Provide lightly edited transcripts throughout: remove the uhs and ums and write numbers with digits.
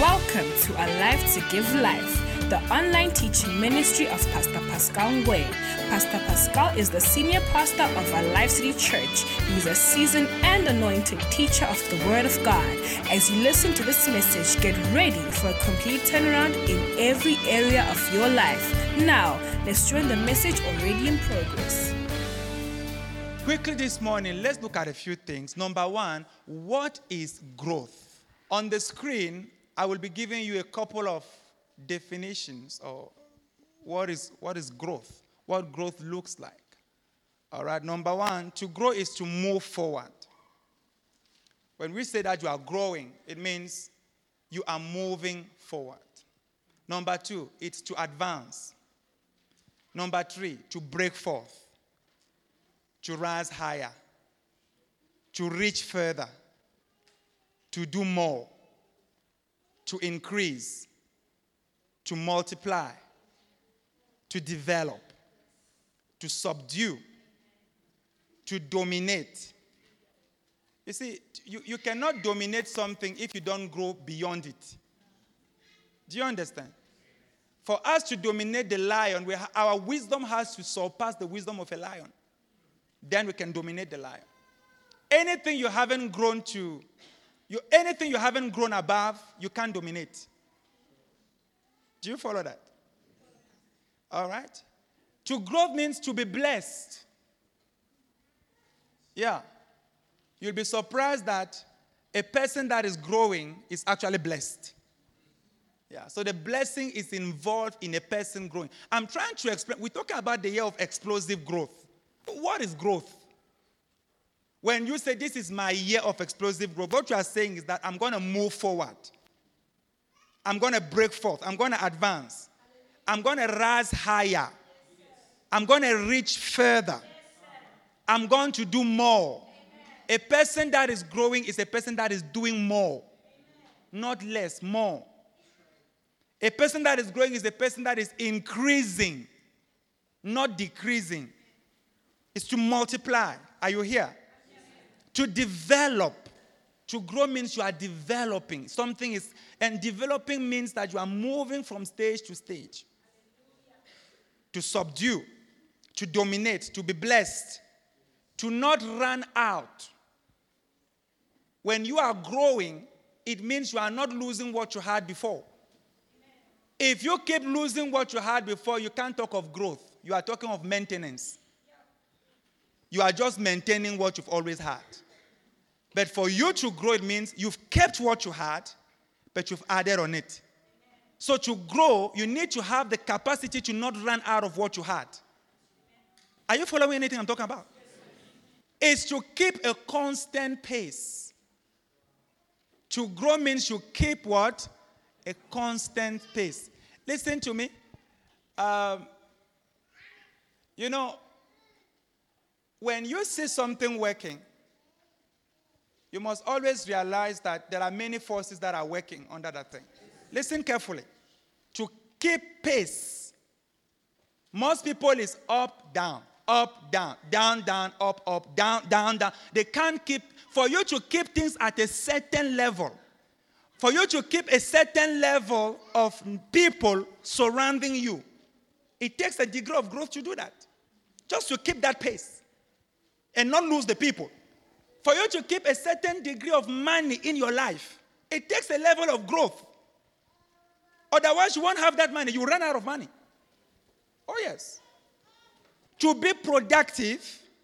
Welcome to Alive to Give Life, the online teaching ministry of Pastor Pascal Ngwe. Pastor Pascal is the senior pastor of Alive City Church. He is a seasoned and anointed teacher of the Word of God. As you listen to this message, get ready for a complete turnaround in every area of your life. Now, let's join the message already in progress. Quickly this morning, let's look at a few things. Number one, what is growth? On the screen, I will be giving you a couple of definitions of what is growth, what growth looks like. All right, number one, to grow is to move forward. When we say that you are growing, it means you are moving forward. Number two, it's to advance. Number three, to break forth, to rise higher, to reach further, to do more, to increase, to multiply, to develop, to subdue, to dominate. You see, you cannot dominate something if you don't grow beyond it. Do you understand? For us to dominate the lion, our wisdom has to surpass the wisdom of a lion. Then we can dominate the lion. Anything you haven't grown to, anything you haven't grown above, you can't dominate. Do you follow that? All right? To grow means to be blessed. Yeah. You'll be surprised that a person that is growing is actually blessed. Yeah. So the blessing is involved in a person growing. I'm trying to explain. We're talking about the year of explosive growth. What is growth? When you say this is my year of explosive growth, what you are saying is that I'm going to move forward. I'm going to break forth. I'm going to advance. I'm going to rise higher. I'm going to reach further. I'm going to do more. A person that is growing is a person that is doing more. Not less, more. A person that is growing is a person that is increasing, not decreasing. It's to multiply. Are you here? To develop. To grow means you are developing. And developing means that you are moving from stage to stage. To subdue, to dominate, to be blessed, to not run out. When you are growing, it means you are not losing what you had before. If you keep losing what you had before, you can't talk of growth. You are talking of maintenance. You are just maintaining what you've always had. But for you to grow, it means you've kept what you had, but you've added on it. So to grow, you need to have the capacity to not run out of what you had. Are you following anything I'm talking about? It's to keep a constant pace. To grow means you keep what? A constant pace. Listen to me. When you see something working, you must always realize that there are many forces that are working under that thing. Listen carefully. To keep pace, most people is up, down, down, down, up, down, down, down. They can't keep, for you to keep things at a certain level, for you to keep a certain level of people surrounding you, it takes a degree of growth to do that. Just to keep that pace and not lose the people. For you to keep a certain degree of money in your life, it takes a level of growth. Otherwise, you won't have that money. You run out of money. Oh, yes. To be productive,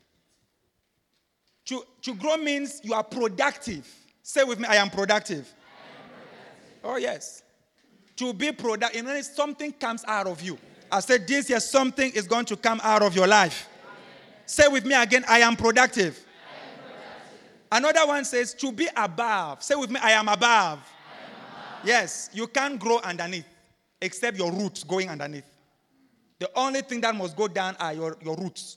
to grow means you are productive. Say with me, I am productive. Oh, yes. To be productive, it means something comes out of you. I said this year, something is going to come out of your life. Say with me again, I am productive. Another one says, to be above. Say with me, I am above. Yes, you can't grow underneath, except your roots going underneath. The only thing that must go down are your roots.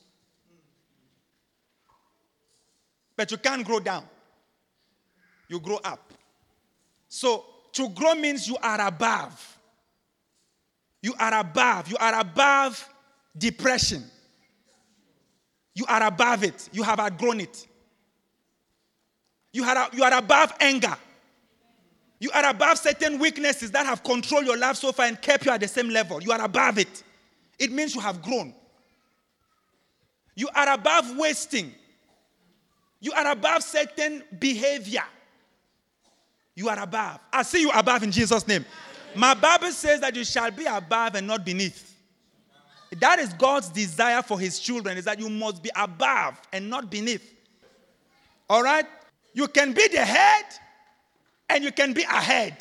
But you can't grow down. You grow up. So, to grow means you are above. You are above. You are above depression. You are above it. You have outgrown it. You are above anger. You are above certain weaknesses that have controlled your life so far and kept you at the same level. You are above it. It means you have grown. You are above wasting. You are above certain behavior. You are above. I see you above in Jesus' name. My Bible says that you shall be above and not beneath. That is God's desire for his children, is that you must be above and not beneath. All right? You can be the head and you can be ahead.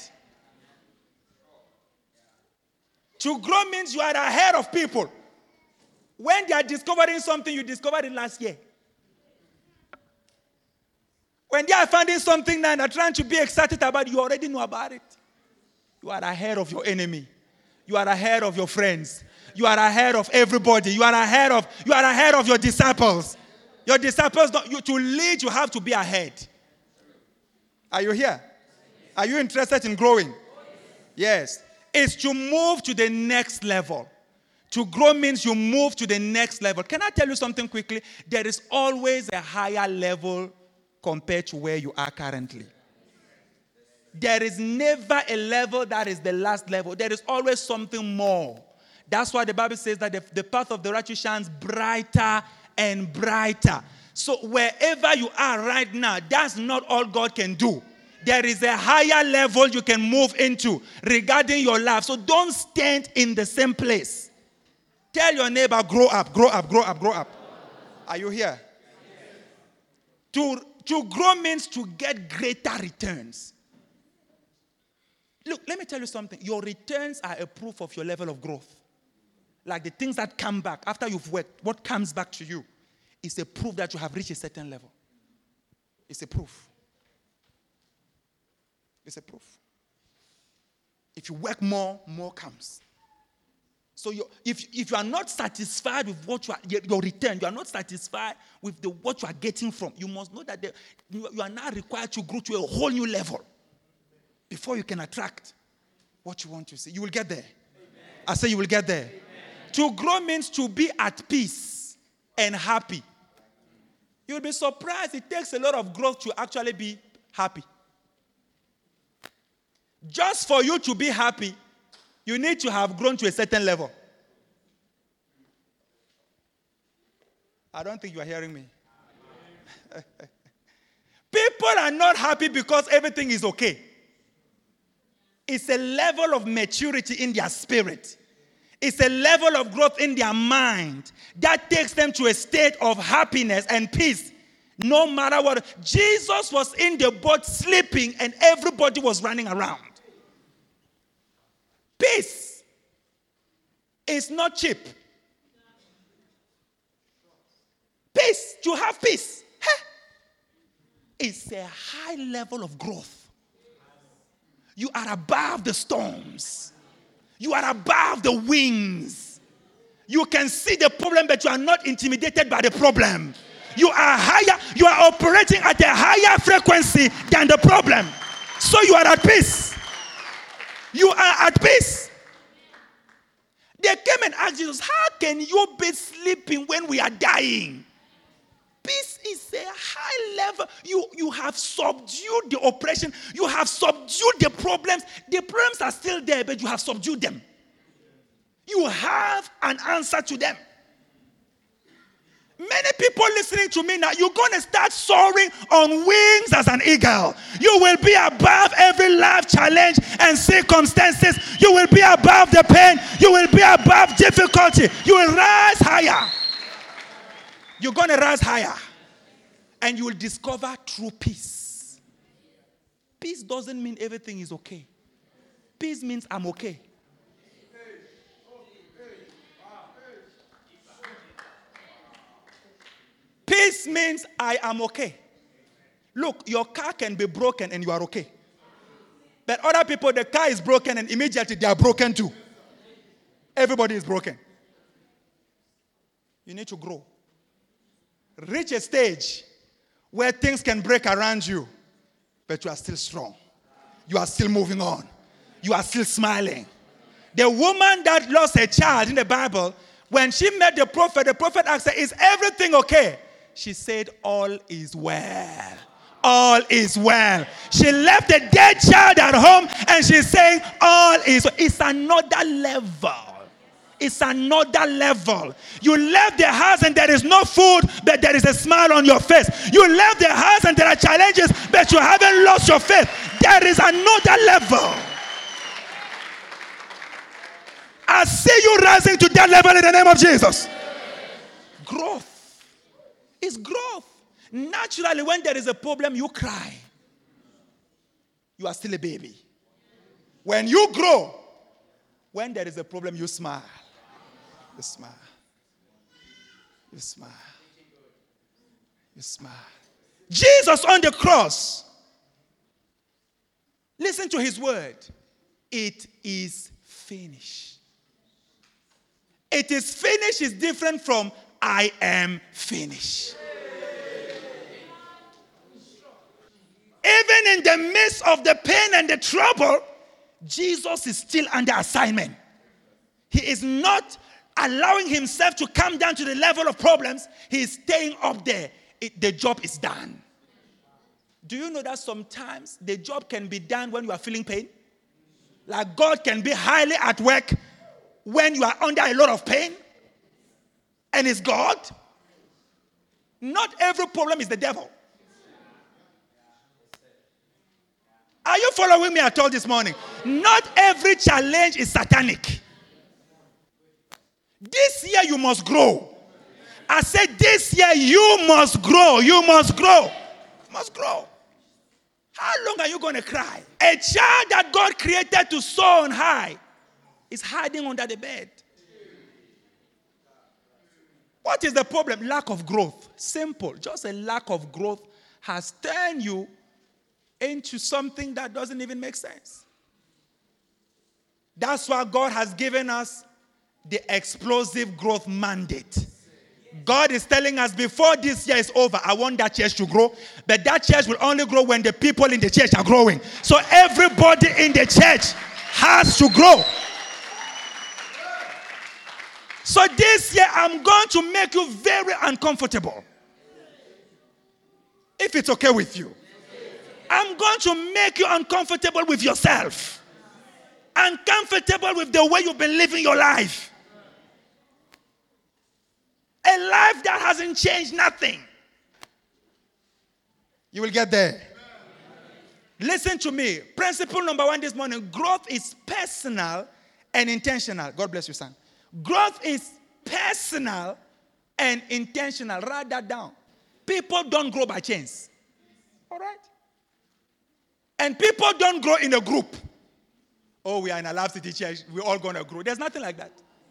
To grow means you are ahead of people. When they are discovering something, you discovered it last year. When they are finding something now and are trying to be excited about it, you already know about it. You are ahead of your enemy. You are ahead of your friends. You are ahead of everybody. You are ahead of your disciples. Your disciples, to lead, you have to be ahead. Are you here? Are you interested in growing? Yes. It's to move to the next level. To grow means you move to the next level. Can I tell you something quickly? There is always a higher level compared to where you are currently. There is never a level that is the last level. There is always something more. That's why the Bible says that the path of the righteous shines brighter and brighter. So wherever you are right now, that's not all God can do. There is a higher level you can move into regarding your life. So don't stand in the same place. Tell your neighbor, grow up, grow up, grow up, grow up. Are you here? To grow means to get greater returns. Look, let me tell you something. Your returns are a proof of your level of growth. Like the things that come back after you've worked, what comes back to you is a proof that you have reached a certain level. It's a proof. It's a proof. If you work more, more comes. So if you are not satisfied with what your return, you are not satisfied with what you are getting from, you must know that you are now required to grow to a whole new level before you can attract what you want to see. You will get there. Amen. I say you will get there. Amen. To grow means to be at peace and happy. You will be surprised. It takes a lot of growth to actually be happy. Just for you to be happy, you need to have grown to a certain level. I don't think you are hearing me. People are not happy because everything is okay. It's a level of maturity in their spirit. It's a level of growth in their mind that takes them to a state of happiness and peace. No matter what. Jesus was in the boat sleeping and everybody was running around. Peace is not cheap. Peace, to have peace, it's a high level of growth. You are above the storms. You are above the winds. You can see the problem, but you are not intimidated by the problem. You are higher. You are operating at a higher frequency than the problem. So you are at peace. You are at peace. They came and asked Jesus, how can you be sleeping when we are dying? Peace is a high level. You have subdued the oppression. You have subdued the problems. The problems are still there, but you have subdued them. You have an answer to them. Many people listening to me now, you're going to start soaring on wings as an eagle. You will be above every life challenge and circumstances. You will be above the pain. You will be above difficulty. You will rise higher. You're going to rise higher. And you will discover true peace. Peace doesn't mean everything is okay. Peace means I'm okay. Peace means I am okay. Look, your car can be broken and you are okay. But other people, the car is broken and immediately they are broken too. Everybody is broken. You need to grow. Reach a stage where things can break around you, but you are still strong. You are still moving on. You are still smiling. The woman that lost her child in the Bible, when she met the prophet asked her, is everything okay? She said, all is well. all is well. She left a dead child at home and she's saying all is well. It's another level. It's another level. You left the house and there is no food, but there is a smile on your face. You left the house and there are challenges, but you haven't lost your faith. There is another level. I see you rising to that level in the name of Jesus. Growth. It's growth. Naturally, when there is a problem, you cry. You are still a baby. When you grow, when there is a problem, you smile. You smile. You smile. You smile. Jesus on the cross. Listen to his word. It is finished. It is finished is different from I am finished. Even in the midst of the pain and the trouble, Jesus is still under assignment. He is not allowing himself to come down to the level of problems. He is staying up there. The job is done. Do you know that sometimes the job can be done when you are feeling pain? Like God can be highly at work when you are under a lot of pain? And it's God? Not every problem is the devil. Are you following me at all this morning? Not every challenge is satanic. This year you must grow. I said this year you must grow. You must grow. You must grow. How long are you going to cry? A child that God created to soar on high is hiding under the bed. What is the problem? Lack of growth. Simple. Just a lack of growth has turned you into something that doesn't even make sense. That's why God has given us the explosive growth mandate. God is telling us before this year is over, I want that church to grow. But that church will only grow when the people in the church are growing. So everybody in the church has to grow. So this year I'm going to make you very uncomfortable. If it's okay with you. I'm going to make you uncomfortable with yourself. Uncomfortable with the way you've been living your life. A life that hasn't changed nothing. You will get there. Listen to me. Principle number 1 this morning. Growth is personal and intentional. God bless you, son. Growth is personal and intentional. Write that down. People don't grow by chance. All right? And people don't grow in a group. Oh, we are in a Love City church. We're all going to grow. There's nothing like that.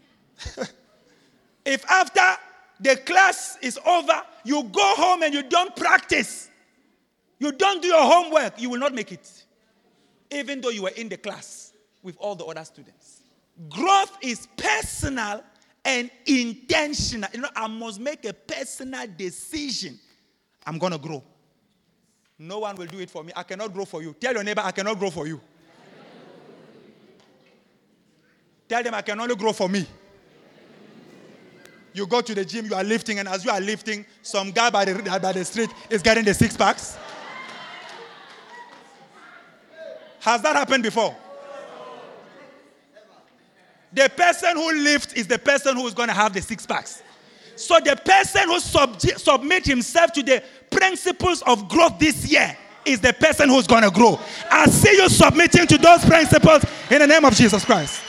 If after the class is over, you go home and you don't practice, you don't do your homework, you will not make it. Even though you were in the class with all the other students. Growth is personal and intentional. You know, I must make a personal decision. I'm going to grow. No one will do it for me. I cannot grow for you. Tell your neighbor, I cannot grow for you. Tell them I can only grow for me. You go to the gym, you are lifting, and as you are lifting, some guy by the street is getting the 6 packs. Has that happened before? The person who lifts is the person who is going to have the 6 packs. So the person who submits himself to the principles of growth this year is the person who's going to grow. I see you submitting to those principles in the name of Jesus Christ.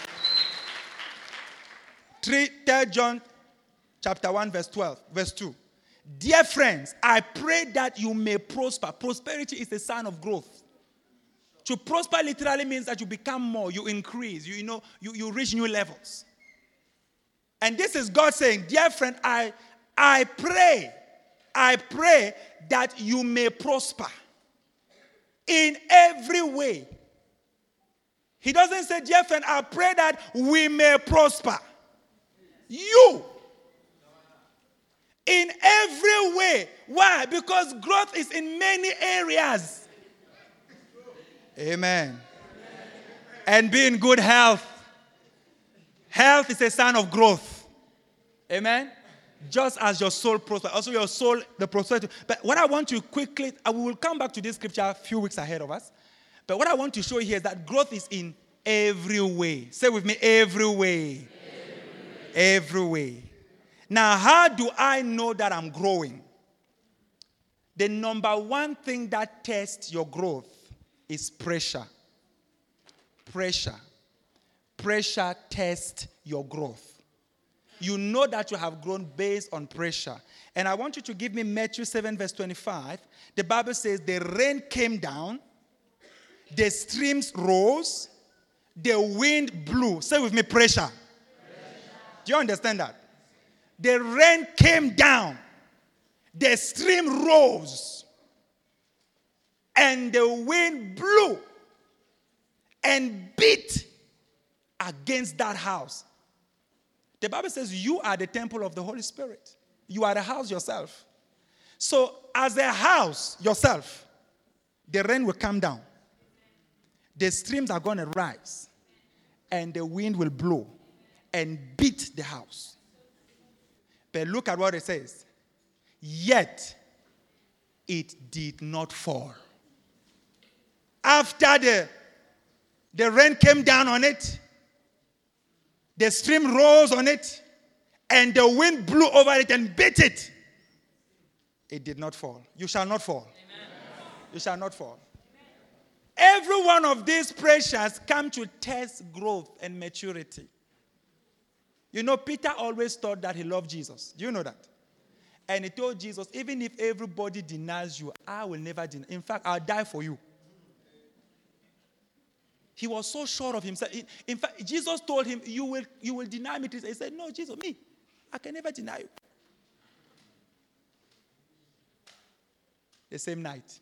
3 John chapter 1 verse 2. Dear friends, I pray that you may prosper. Prosperity is a sign of growth. To prosper literally means that you become more, you increase, you reach new levels. And this is God saying, dear friend, I pray that you may prosper in every way. He doesn't say, dear friend, I pray that we may prosper. You. In every way. Why? Because growth is in many areas. Amen. And be in good health. Health is a sign of growth. Amen. Just as your soul prospers, also your soul, the prosperity. But what I want to quickly, we will come back to this scripture a few weeks ahead of us. But what I want to show you here is that growth is in every way. Say with me, every way. Every way. Now, how do I know that I'm growing? The number one thing that tests your growth is pressure. Pressure. Pressure tests your growth. You know that you have grown based on pressure. And I want you to give me Matthew 7 verse 25. The Bible says the rain came down, the streams rose, the wind blew. Say with me, pressure. Do you understand that? The rain came down, the stream rose, and the wind blew and beat against that house. The Bible says you are the temple of the Holy Spirit. You are the house yourself. So as a house yourself, the rain will come down. The streams are going to rise. And the wind will blow and beat the house. But look at what it says. Yet it did not fall. After the rain came down on it, the stream rose on it, and the wind blew over it and beat it. It did not fall. You shall not fall. Amen. You shall not fall. Amen. Every one of these pressures come to test growth and maturity. You know, Peter always thought that he loved Jesus. Do you know that? And he told Jesus, even if everybody denies you, I will never deny. In fact, I'll die for you. He was so sure of himself. In fact, Jesus told him, you will deny me. He said, no, Jesus, me, I can never deny you. The same night.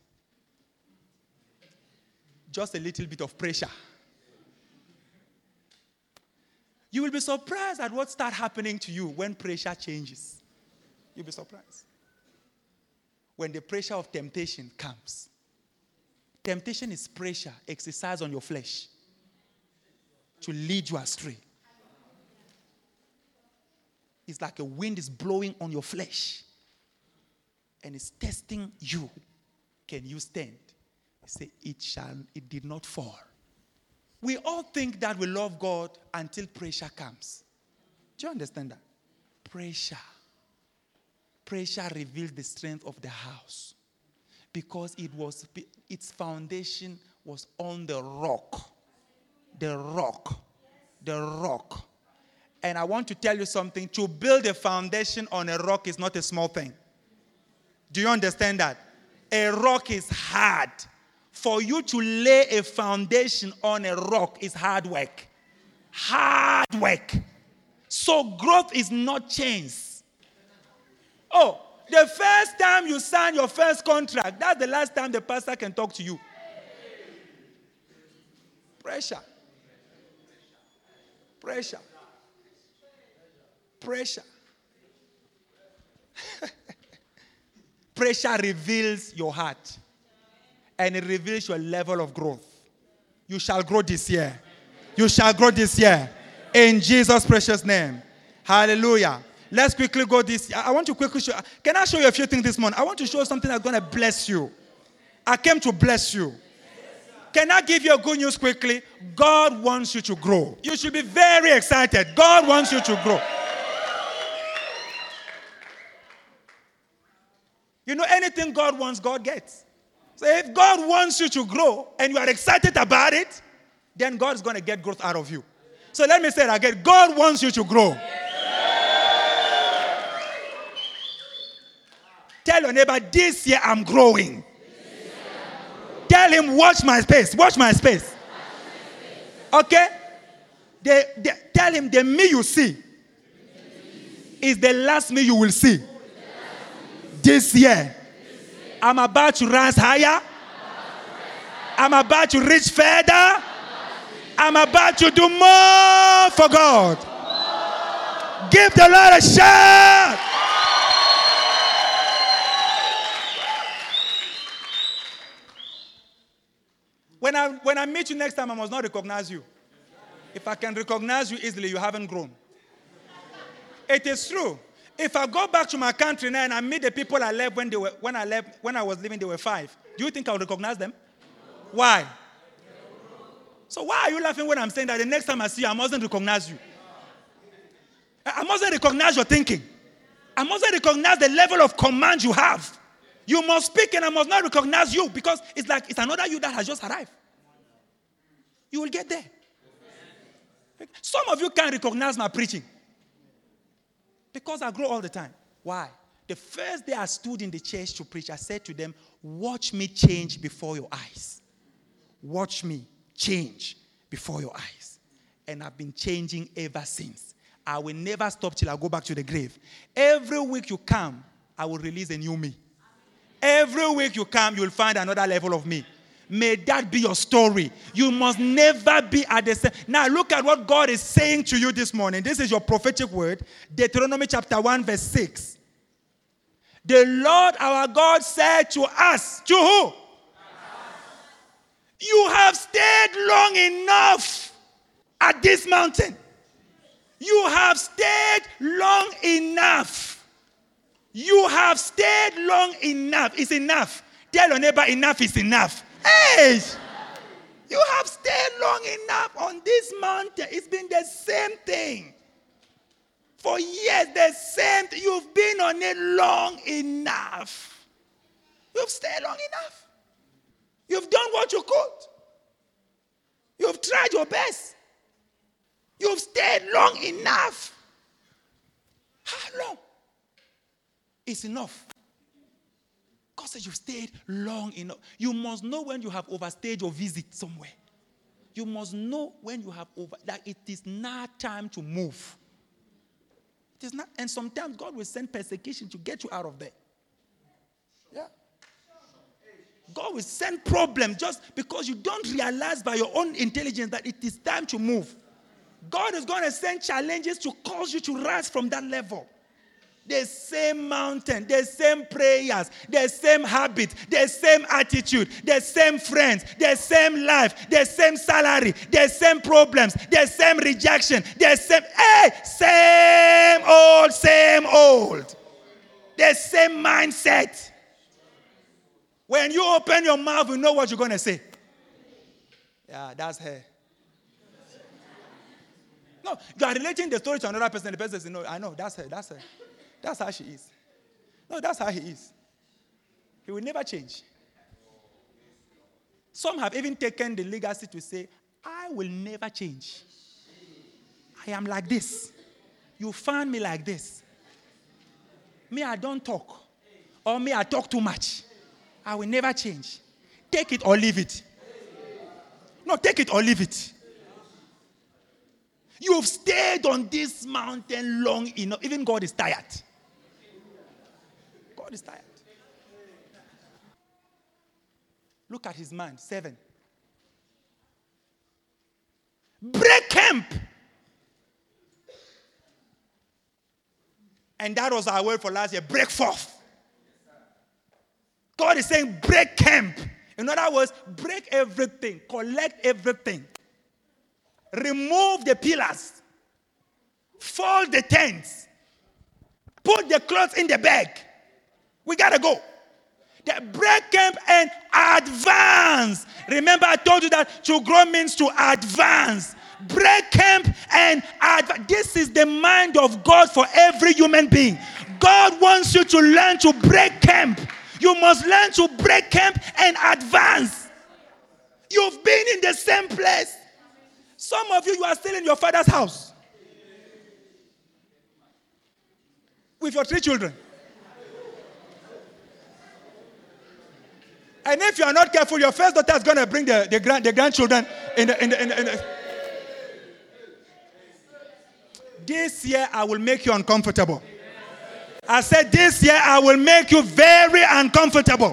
Just a little bit of pressure. You will be surprised at what starts happening to you when pressure changes. You'll be surprised. When the pressure of temptation comes. Temptation is pressure exercised on your flesh to lead you astray. It's like a wind is blowing on your flesh and it's testing you. Can you stand? Say, it did not fall. We all think that we love God until pressure comes. Do you understand that? Pressure reveals the strength of the house. Because its foundation was on the rock. The rock. The rock. And I want to tell you something. To build a foundation on a rock is not a small thing. Do you understand that? A rock is hard. For you to lay a foundation on a rock is hard work. Hard work. So growth is not chance. Oh, the first time you sign your first contract, that's the last time the pastor can talk to you. Pressure. Pressure. Pressure. Pressure reveals your heart. And it reveals your level of growth. You shall grow this year. You shall grow this year. In Jesus' precious name. Hallelujah. Let's quickly go this. I want to quickly show. Can I show you a few things this morning? I want to show you something that's going to bless you. I came to bless you. Can I give you a good news quickly? God wants you to grow. You should be very excited. God wants you to grow. You know, anything God wants, God gets. So if God wants you to grow and you are excited about it, then God is going to get growth out of you. So let me say it again. God wants you to grow. Tell your neighbor, this year I'm growing. Tell him, watch my space. Watch my space. Okay? Tell him the me you see is the last me you will see. This year. I'm about to rise higher. I'm about to reach further. I'm about to do more for God. Give the Lord a shout. When I meet you next time, I must not recognize you. If I can recognize you easily, you haven't grown. It is true. if I go back to my country now and I meet the people I left when I was living, they were 5. Do you think I would recognize them? Why? So why are you laughing when I'm saying that the next time I see you, I mustn't recognize you? I mustn't recognize your thinking. I mustn't recognize the level of command you have. You must speak and I must not recognize you because it's like it's another you that has just arrived. You will get there. Some of you can't recognize my preaching because I grow all the time. Why? The first day I stood in the church to preach, I said to them, watch me change before your eyes. Watch me change before your eyes. And I've been changing ever since. I will never stop till I go back to the grave. Every week you come, I will release a new me. Every week you come, you will find another level of me. May that be your story. You must never be at the same. Now look at what God is saying to you this morning. This is your prophetic word. Deuteronomy chapter 1 verse 6. The Lord our God said to us, to who? Us. You have stayed long enough at this mountain. You have stayed long enough. You have stayed long enough. It's enough. Tell your neighbor, enough is enough. Hey! You have stayed long enough on this mountain. It's been the same thing. For years, the same thing. You've been on it long enough. You've stayed long enough. You've done what you could. You've tried your best. You've stayed long enough. How long? It's enough. God says you've stayed long enough. You must know when you have overstayed your visit somewhere. You must know when you have that it is now time to move. It is not, and sometimes God will send persecution to get you out of there. Yeah. God will send problems just because you don't realize by your own intelligence that it is time to move. God is going to send challenges to cause you to rise from that level. The same mountain, the same prayers, the same habit, the same attitude, the same friends, the same life, the same salary, the same problems, the same rejection, the same, same old. The same mindset. When you open your mouth, you know what you're going to say. Yeah, that's her. No, you are relating the story to another person. The person says, no, I know, that's her. That's how she is. No, that's how he is. He will never change. Some have even taken the legacy to say, I will never change. I am like this. You find me like this. Me, I don't talk. Or me, I talk too much. I will never change. Take it or leave it. No, take it or leave it. You've stayed on this mountain long enough. Even God is tired. God is tired. Look at his man. 7. Break camp. And that was our word for last year. Break forth. God is saying break camp. In other words, break everything. Collect everything. Remove the pillars. Fold the tents. Put the clothes in the bag. We got to go. The break camp and advance. Remember I told you that to grow means to advance. Break camp and advance. This is the mind of God for every human being. God wants you to learn to break camp. You must learn to break camp and advance. You've been in the same place. Some of you are still in your father's house with your 3 children. And if you are not careful, your first daughter is going to bring the grandchildren in the. This year I will make you uncomfortable. I said this year I will make you very uncomfortable.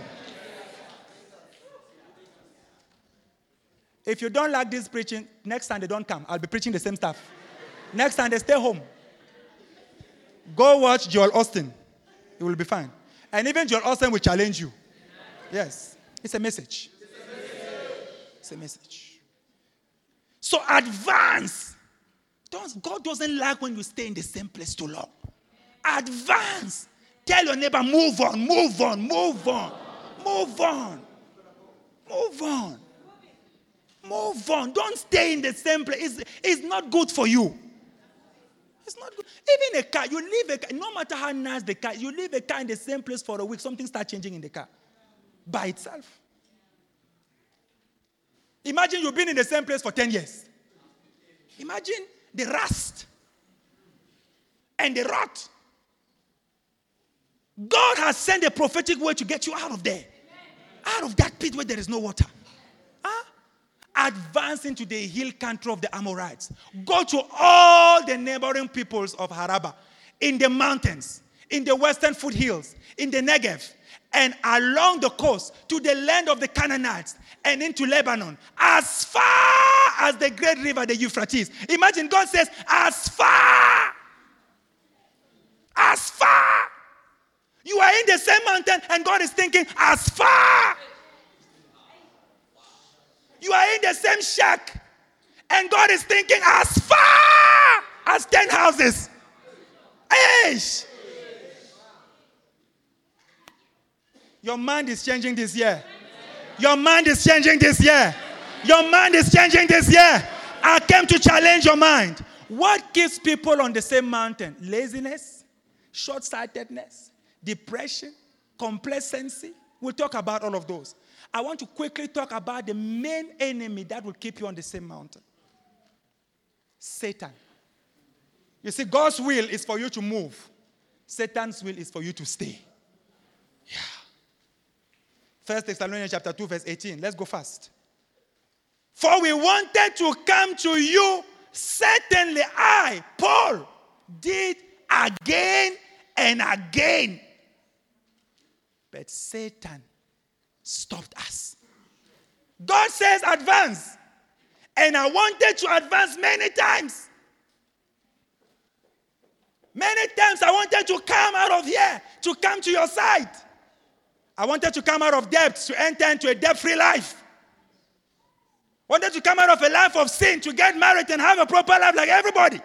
If you don't like this preaching, next time they don't come. I'll be preaching the same stuff. Next time they stay home. Go watch Joel Austin. You will be fine. And even Joel Austin will challenge you. Yes. It's a message. It's a message. So advance. God doesn't like when you stay in the same place too long. Advance. Tell your neighbor, move on, move on, move on, move on, move on, move on. Don't stay in the same place. It's not good for you. It's not good. Even a car, you leave a car, no matter how nice the car, you leave a car in the same place for a week, something starts changing in the car by itself. Imagine you've been in the same place for 10 years. Imagine the rust and the rot. God has sent a prophetic word to get you out of there. Out of that pit where there is no water. Advance into the hill country of the Amorites. Go to all the neighboring peoples of Arabah, in the mountains, in the western foothills, in the Negev, and along the coast to the land of the Canaanites and into Lebanon, as far as the great river, the Euphrates. Imagine God says, as far. As far. You are in the same mountain and God is thinking, as far. You are in the same shack and God is thinking, as far as 10 houses. Eish. Your mind is changing this year. Your mind is changing this year. Your mind is changing this year. I came to challenge your mind. What keeps people on the same mountain? Laziness, short-sightedness, depression, complacency. We'll talk about all of those. I want to quickly talk about the main enemy that will keep you on the same mountain. Satan. You see, God's will is for you to move. Satan's will is for you to stay. Yeah. 1 Thessalonians chapter 2, verse 18. Let's go fast. For we wanted to come to you, certainly I, Paul, did again and again. But Satan stopped us. God says advance. And I wanted to advance many times. Many times I wanted to come out of here, to come to your side. I wanted to come out of debt, to enter into a debt-free life. I wanted to come out of a life of sin, to get married and have a proper life like everybody.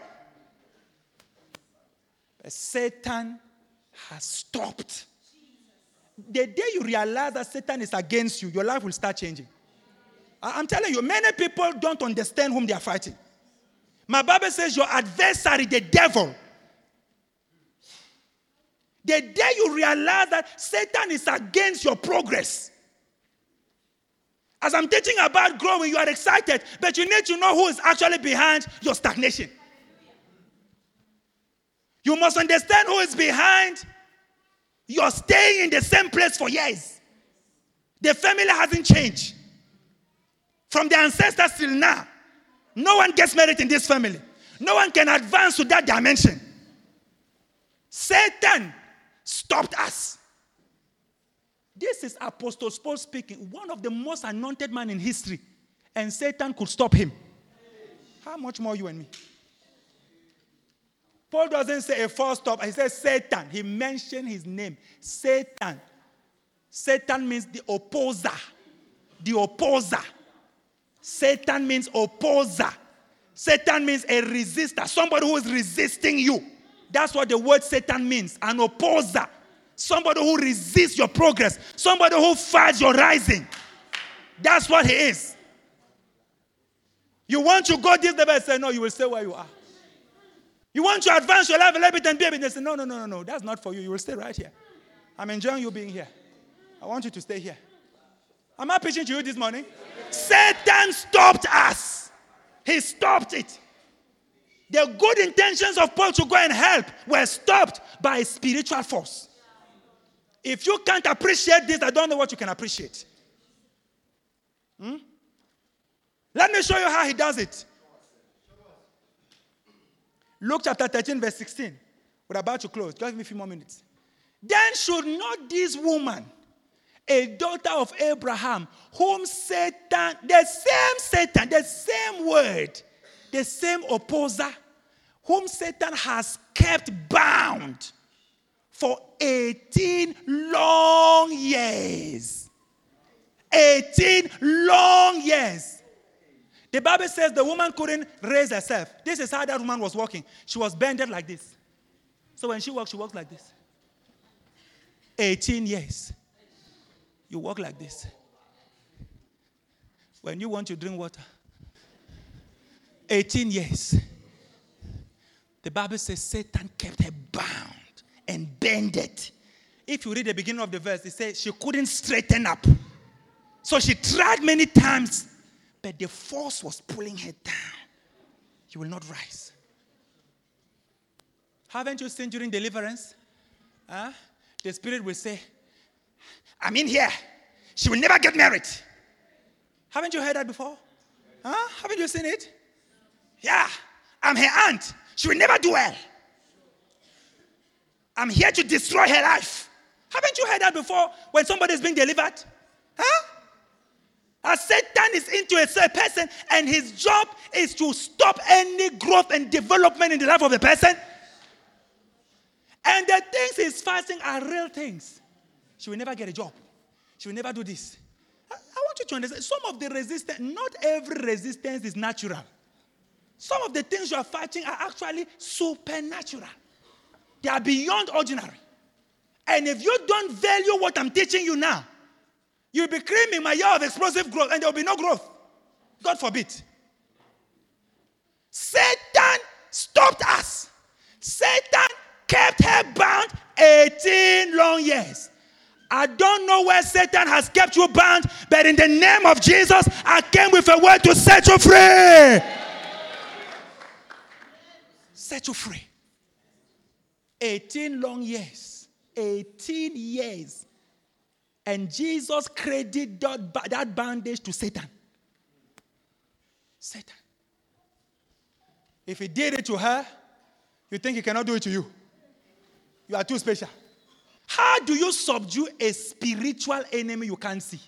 But Satan has stopped. The day you realize that Satan is against you, your life will start changing. I'm telling you, many people don't understand whom they are fighting. My Bible says your adversary, the devil. The day you realize that Satan is against your progress. As I'm teaching about growing, you are excited, but you need to know who is actually behind your stagnation. You must understand who is behind your staying in the same place for years. The family hasn't changed. From the ancestors till now, no one gets married in this family. No one can advance to that dimension. Satan stopped us. This is Apostle Paul speaking, one of the most anointed men in history. And Satan could stop him. How much more you and me? Paul doesn't say a full stop. He says Satan. He mentioned his name. Satan. Satan means the opposer. The opposer. Satan means opposer. Satan means a resistor. Somebody who is resisting you. That's what the word Satan means. An opposer. Somebody who resists your progress. Somebody who fights your rising. That's what he is. You want to go this way, say no, you will stay where you are. You want to advance your life a little bit and be able to say, no, that's not for you. You will stay right here. I'm enjoying you being here. I want you to stay here. Am I preaching to you this morning? Satan stopped us. He stopped it. The good intentions of Paul to go and help were stopped by a spiritual force. If you can't appreciate this, I don't know what you can appreciate. Let me show you how he does it. Luke chapter 13, verse 16. We're about to close. Just give me a few more minutes. Then should not this woman, a daughter of Abraham, whom Satan, the same word, the same opposer, whom Satan has kept bound for 18 long years. 18 long years. The Bible says the woman couldn't raise herself. This is how that woman was walking. She was bended like this. So when she walks like this. 18 years. You walk like this. When you want to drink water. 18 years. The Bible says Satan kept her bound and bended. If you read the beginning of the verse, it says she couldn't straighten up. So she tried many times, but the force was pulling her down. You will not rise. Haven't you seen during deliverance? The Spirit will say, I'm in here. She will never get married. Haven't you heard that before? Haven't you seen it? Yeah, I'm her aunt. She will never do well. I'm here to destroy her life. Haven't you heard that before when somebody is being delivered? Satan is into a person and his job is to stop any growth and development in the life of the person. And the things he's fighting are real things. She will never get a job. She will never do this. I want you to understand, some of the resistance, not every resistance is natural. Some of the things you are fighting are actually supernatural. They are beyond ordinary. And if you don't value what I'm teaching you now, you'll be claiming my year of explosive growth and there will be no growth. God forbid. Satan stopped us. Satan kept her bound 18 long years. I don't know where Satan has kept you bound, but in the name of Jesus, I came with a word to set you free. Set you free. 18 long years. 18 years. And Jesus credited that bandage to Satan. Satan. If he did it to her, you think he cannot do it to you? You are too special. How do you subdue a spiritual enemy you can't see?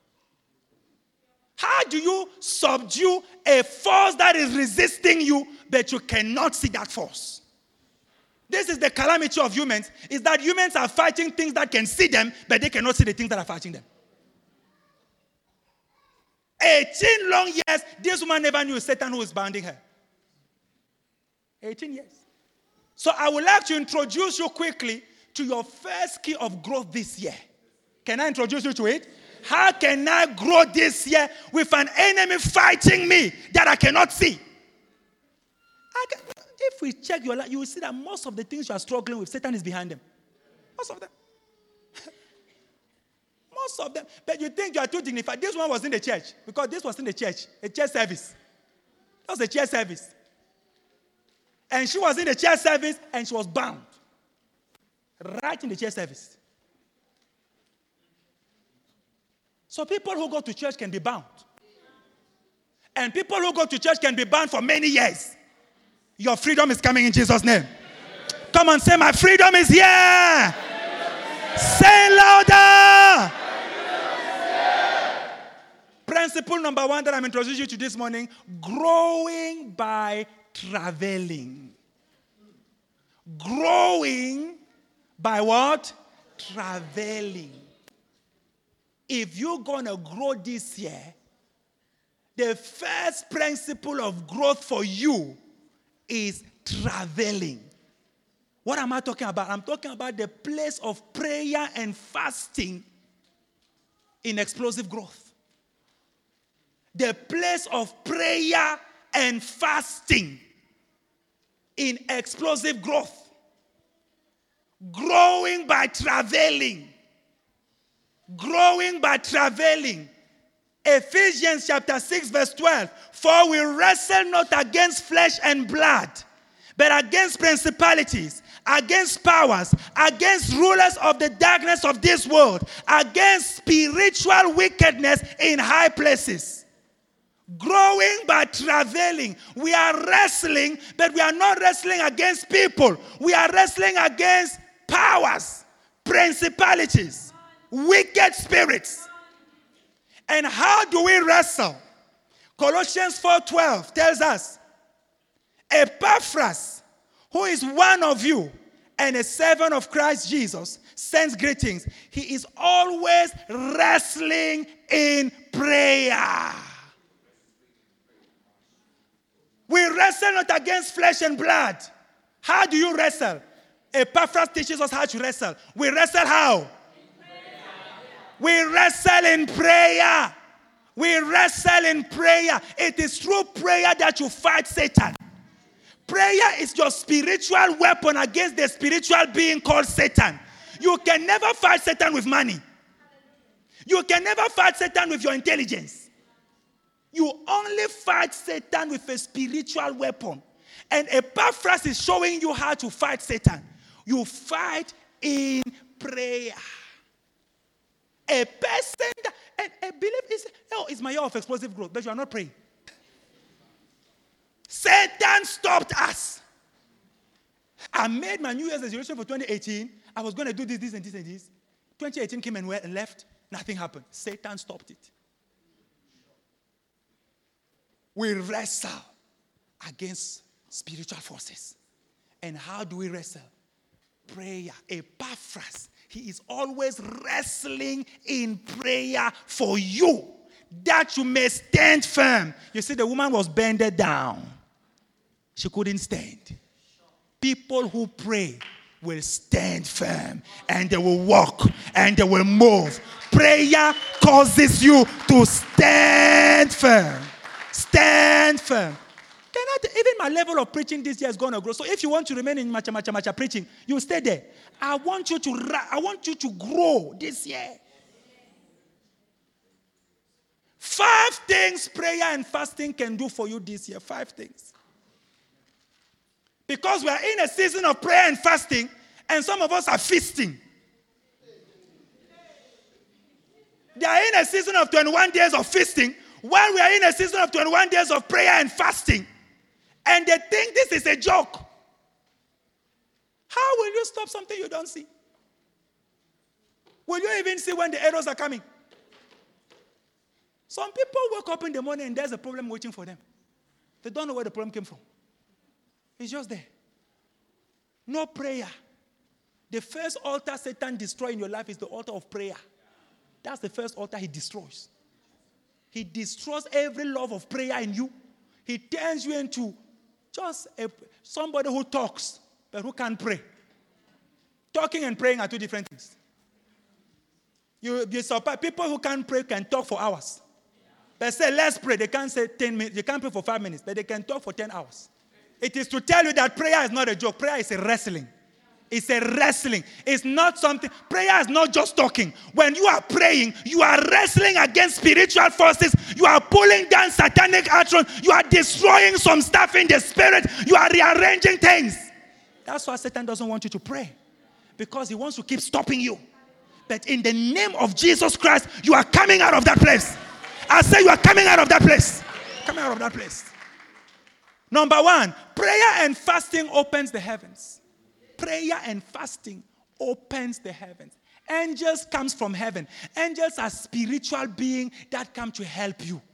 How do you subdue a force that is resisting you, but you cannot see that force? This is the calamity of humans, is that humans are fighting things that can see them, but they cannot see the things that are fighting them. 18 long years, this woman never knew Satan who was bounding her. 18 years. So I would like to introduce you quickly to your first key of growth this year. Can I introduce you to it? How can I grow this year with an enemy fighting me that I cannot see? If we check your life, you will see that most of the things you are struggling with, Satan is behind them. Most of them. Most of them. But you think you are too dignified. This one was in the church, because this was in the church, a church service. That was a church service. And she was in the church service and she was bound. Right in the church service. So people who go to church can be bound. And people who go to church can be bound for many years. Your freedom is coming in Jesus' name. Come on, say, my freedom is here. Say louder. Principle number 1 that I'm introducing you to this morning, growing by traveling. Growing by what? Traveling. If you're going to grow this year, the first principle of growth for you is traveling. What am I talking about? I'm talking about the place of prayer and fasting in explosive growth. The place of prayer and fasting in explosive growth. Growing by traveling. Growing by traveling. Ephesians chapter 6 verse 12. For we wrestle not against flesh and blood, but against principalities, against powers, against rulers of the darkness of this world, against spiritual wickedness in high places. Growing by traveling. We are wrestling, but we are not wrestling against people. We are wrestling against powers, principalities, wicked spirits. And how do we wrestle? Colossians 4:12 tells us, Epaphras, who is one of you and a servant of Christ Jesus, sends greetings. He is always wrestling in prayer. We wrestle not against flesh and blood. How do you wrestle? Epaphras teaches us how to wrestle. We wrestle how? We wrestle in prayer. We wrestle in prayer. It is through prayer that you fight Satan. Prayer is your spiritual weapon against the spiritual being called Satan. You can never fight Satan with money. You can never fight Satan with your intelligence. You only fight Satan with a spiritual weapon. And Epaphras is showing you how to fight Satan. You fight in prayer. A person that, and a belief is, it's my year of explosive growth, but you are not praying. Satan stopped us. I made my New Year's resolution for 2018. I was going to do this, and this, and this. 2018 came and went and left. Nothing happened. Satan stopped it. We wrestle against spiritual forces. And how do we wrestle? Prayer. Epaphras. He is always wrestling in prayer for you, that you may stand firm. You see, the woman was bended down. She couldn't stand. People who pray will stand firm, and they will walk, and they will move. Prayer causes you to stand firm. Stand firm. Even my level of preaching this year is going to grow. So if you want to remain in macha preaching, you stay there. I want you to grow this year. 5 things prayer and fasting can do for you this year. 5 things. Because we are in a season of prayer and fasting, and some of us are feasting. They are in a season of 21 days of feasting, while we are in a season of 21 days of prayer and fasting. And they think this is a joke. How will you stop something you don't see? Will you even see when the errors are coming? Some people wake up in the morning and there's a problem waiting for them. They don't know where the problem came from. It's just there. No prayer. The first altar Satan destroys in your life is the altar of prayer. That's the first altar he destroys. He destroys every love of prayer in you. He turns you into just somebody who talks, but who can't pray. Talking and praying are 2 different things. You surprise people who can't pray can talk for hours. But say, let's pray. They can't say 10 minutes. They can't pray for 5 minutes, but they can talk for 10 hours. It is to tell you that prayer is not a joke. Prayer is a wrestling. It's a wrestling. It's not something. Prayer is not just talking. When you are praying, you are wrestling against spiritual forces. You are pulling down satanic utterance. You are destroying some stuff in the spirit. You are rearranging things. That's why Satan doesn't want you to pray. Because he wants to keep stopping you. But in the name of Jesus Christ, you are coming out of that place. I say you are coming out of that place. Coming out of that place. Number 1, prayer and fasting opens the heavens. Prayer and fasting opens the heavens. Angels comes from heaven. Angels are spiritual beings that come to help you.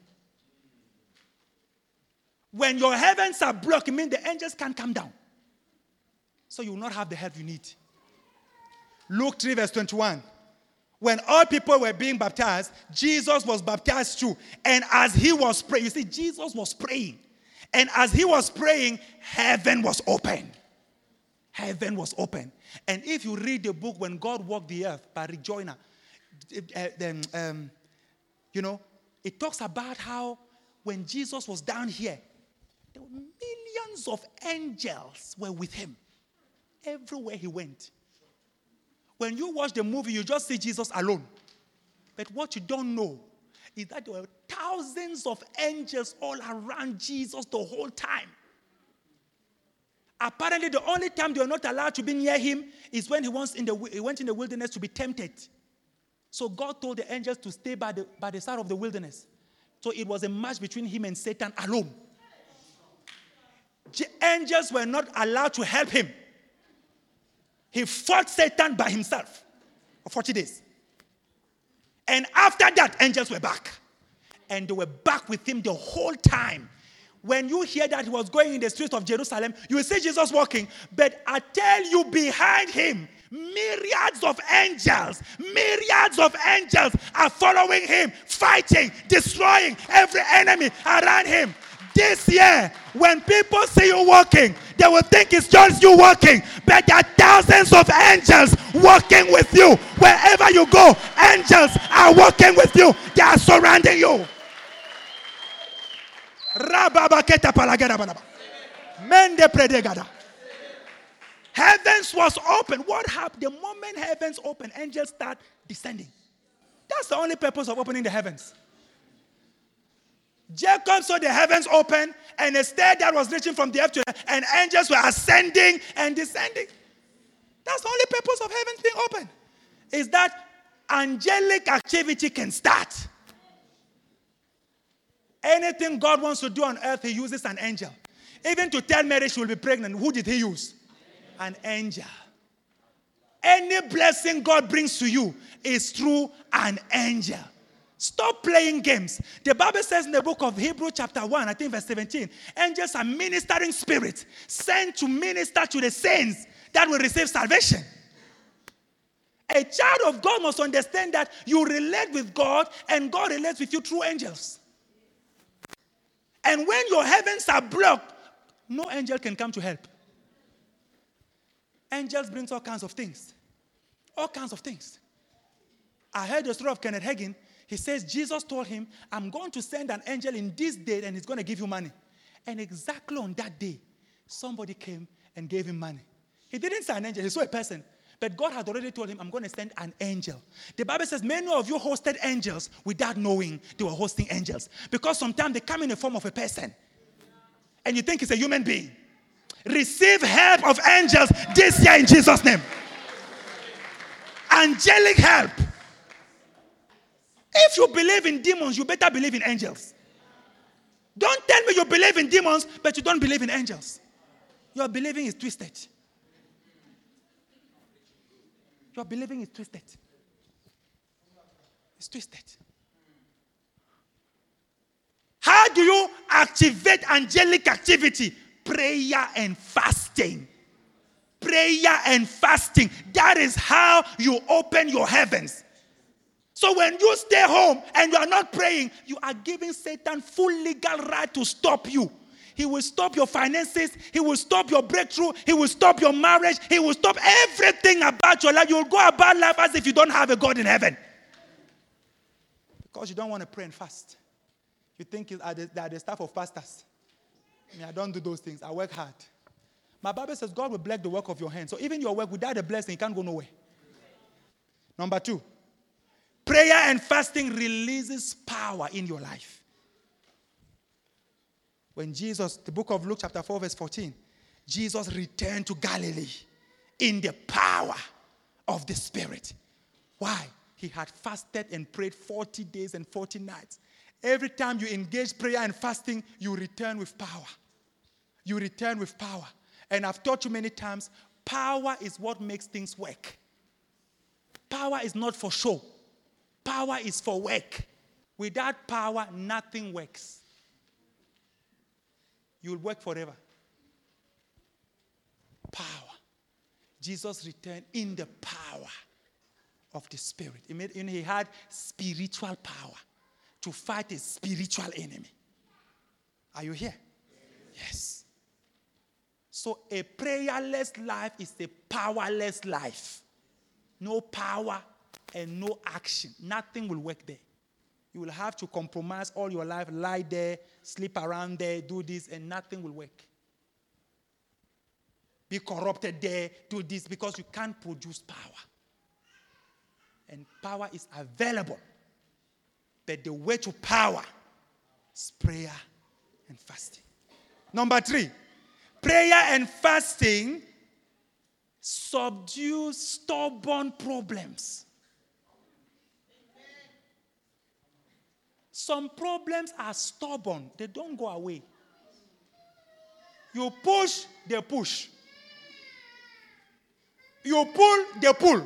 When your heavens are blocked, it means the angels can't come down. So you will not have the help you need. Luke 3 verse 21. When all people were being baptized, Jesus was baptized too. And as he was praying, you see, Jesus was praying. And as he was praying, heaven was open. Heaven was open. And if you read the book When God Walked the Earth by Rick Joyner, it talks about how when Jesus was down here, there were millions of angels were with him. Everywhere he went. When you watch the movie, you just see Jesus alone. But what you don't know is that there were thousands of angels all around Jesus the whole time. Apparently, the only time they were not allowed to be near him is when he went in the wilderness to be tempted. So God told the angels to stay by the side of the wilderness. So it was a match between him and Satan alone. The angels were not allowed to help him. He fought Satan by himself for 40 days. And after that, angels were back. And they were back with him the whole time. When you hear that he was going in the streets of Jerusalem, you will see Jesus walking. But I tell you, behind him, myriads of angels are following him, fighting, destroying every enemy around him. This year, when people see you walking, they will think it's just you walking. But there are thousands of angels walking with you. Wherever you go, angels are walking with you. They are surrounding you. Heavens was open. What happened? The moment heavens open, angels start descending. That's the only purpose of opening the heavens. Jacob saw the heavens open and a stair that was reaching from the earth to the earth, and angels were ascending and descending. That's the only purpose of heavens being open. Is that angelic activity can start. Anything God wants to do on earth, he uses an angel. Even to tell Mary she will be pregnant, who did he use? An angel. Any blessing God brings to you is through an angel. Stop playing games. The Bible says in the book of Hebrews chapter 1, I think verse 17, angels are ministering spirits sent to minister to the saints that will receive salvation. A child of God must understand that you relate with God and God relates with you through angels. And when your heavens are blocked, no angel can come to help. Angels bring all kinds of things. All kinds of things. I heard the story of Kenneth Hagin. He says Jesus told him, I'm going to send an angel in this day and he's going to give you money. And exactly on that day, somebody came and gave him money. He didn't say an angel, he saw a person. But God had already told him, I'm going to send an angel. The Bible says many of you hosted angels without knowing they were hosting angels. Because sometimes they come in the form of a person. And you think it's a human being. Receive help of angels this year in Jesus' name. Angelic help. If you believe in demons, you better believe in angels. Don't tell me you believe in demons, but you don't believe in angels. Your believing is twisted. Your believing is twisted. It's twisted. How do you activate angelic activity? Prayer and fasting. Prayer and fasting. That is how you open your heavens. So when you stay home and you are not praying, you are giving Satan full legal right to stop you. He will stop your finances. He will stop your breakthrough. He will stop your marriage. He will stop everything about your life. You will go about life as if you don't have a God in heaven. Because you don't want to pray and fast. You think they are the staff of pastors. I don't do those things. I work hard. My Bible says God will bless the work of your hands. So even your work, without a blessing, you can't go nowhere. Number 2. Prayer and fasting releases power in your life. When Jesus, the book of Luke chapter 4 verse 14, Jesus returned to Galilee in the power of the Spirit. Why? He had fasted and prayed 40 days and 40 nights. Every time you engage prayer and fasting, you return with power. You return with power. And I've taught you many times, power is what makes things work. Power is not for show. Power is for work. Without power, nothing works. You will work forever. Power. Jesus returned in the power of the Spirit. He had spiritual power to fight a spiritual enemy. Are you here? Yes. So a prayerless life is a powerless life. No power and no action. Nothing will work there. You will have to compromise all your life, lie there, sleep around there, do this, and nothing will work. Be corrupted there, do this, because you can't produce power. And power is available. But the way to power is prayer and fasting. Number 3, prayer and fasting subdue stubborn problems. Some problems are stubborn. They don't go away. You push, they push. You pull, they pull.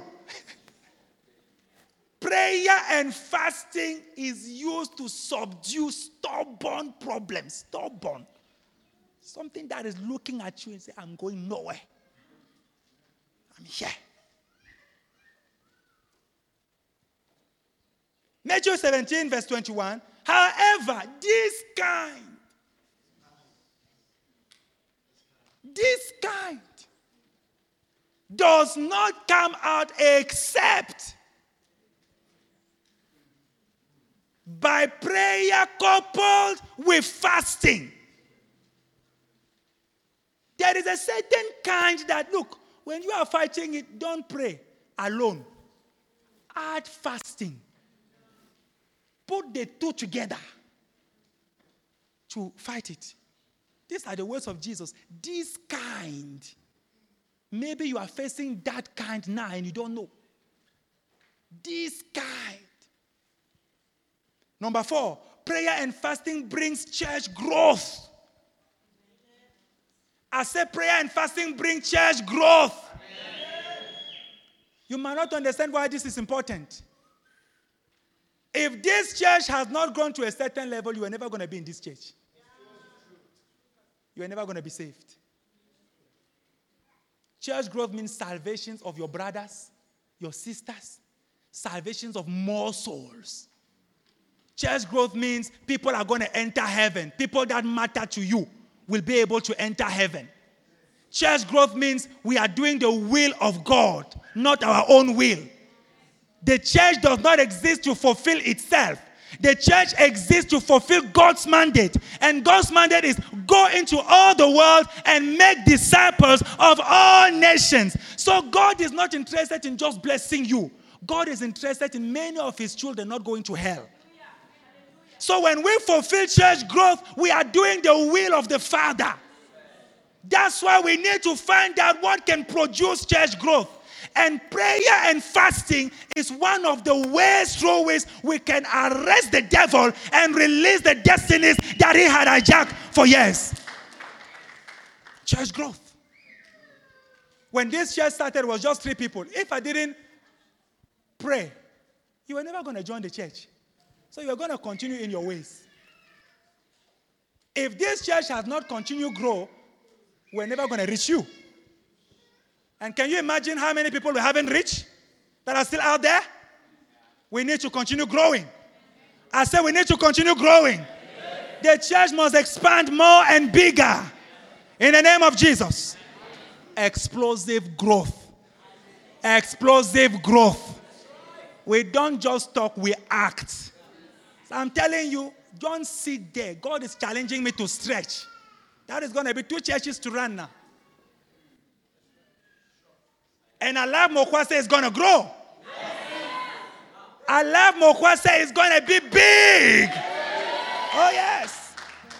Prayer and fasting is used to subdue stubborn problems. Stubborn. Something that is looking at you and say, I'm going nowhere. I'm here. Matthew 17, verse 21. However, this kind kind does not come out except by prayer coupled with fasting. There is a certain kind that, look, when you are fighting it, don't pray alone. Add fasting. Put the two together to fight it. These are the words of Jesus. This kind. Maybe you are facing that kind now and you don't know. This kind. Number 4, prayer and fasting brings church growth. I said prayer and fasting bring church growth. You might not understand why this is important. If this church has not grown to a certain level, you are never going to be in this church. You are never going to be saved. Church growth means salvations of your brothers, your sisters, salvations of more souls. Church growth means people are going to enter heaven. People that matter to you will be able to enter heaven. Church growth means we are doing the will of God, not our own will. The church does not exist to fulfill itself. The church exists to fulfill God's mandate. And God's mandate is go into all the world and make disciples of all nations. So God is not interested in just blessing you. God is interested in many of his children not going to hell. So when we fulfill church growth, we are doing the will of the Father. That's why we need to find out what can produce church growth. And prayer and fasting is one of the through ways we can arrest the devil and release the destinies that he had hijacked for years. Church growth. When this church started, it was just 3 people. If I didn't pray, you were never going to join the church. So you're going to continue in your ways. If this church has not continued to grow, we're never going to reach you. And can you imagine how many people we haven't reached that are still out there? We need to continue growing. I said we need to continue growing. The church must expand more and bigger. In the name of Jesus. Explosive growth. Explosive growth. We don't just talk, we act. So I'm telling you, don't sit there. God is challenging me to stretch. That is going to be 2 churches to run now. And Alive Mokwase is going to grow. Alive Mokwase is going to be big. Oh, yes.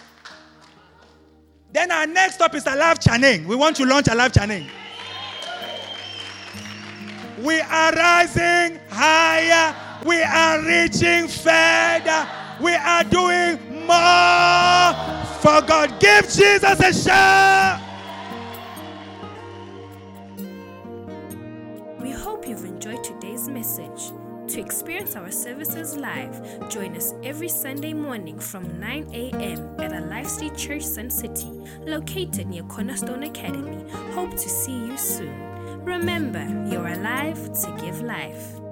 Then our next stop is Alive Chaneng. We want to launch Alive Chaneng. We are rising higher. We are reaching further. We are doing more for God. Give Jesus a shout. We hope you've enjoyed today's message. To experience our services live, join us every Sunday morning from 9 a.m. at Alive City Church Sun City, located near Cornerstone Academy. Hope to see you soon. Remember, you're alive to give life.